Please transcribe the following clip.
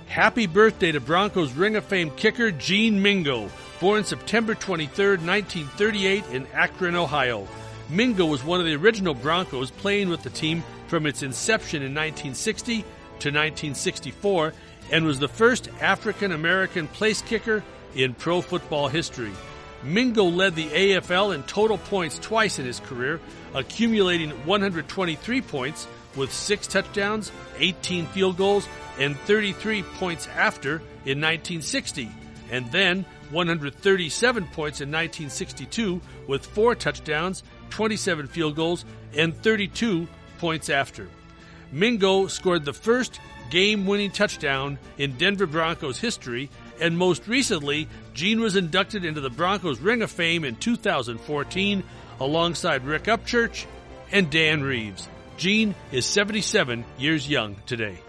Happy birthday to Broncos Ring of Fame kicker Gene Mingo, born September 23, 1938 in Akron, Ohio. Mingo was one of the original Broncos, playing with the team from its inception in 1960 to 1964, and was the first African-American place kicker in pro football history. Mingo led the AFL in total points twice in his career, accumulating 123 points with 6 touchdowns, 18 field goals, and 33 points after in 1960, and then 137 points in 1962 with 4 touchdowns, 27 field goals, and 32 points after. Mingo scored the first game-winning touchdown in Denver Broncos history, and most recently, Gene was inducted into the Broncos Ring of Fame in 2014 alongside Rick Upchurch and Dan Reeves. Gene is 77 years young today.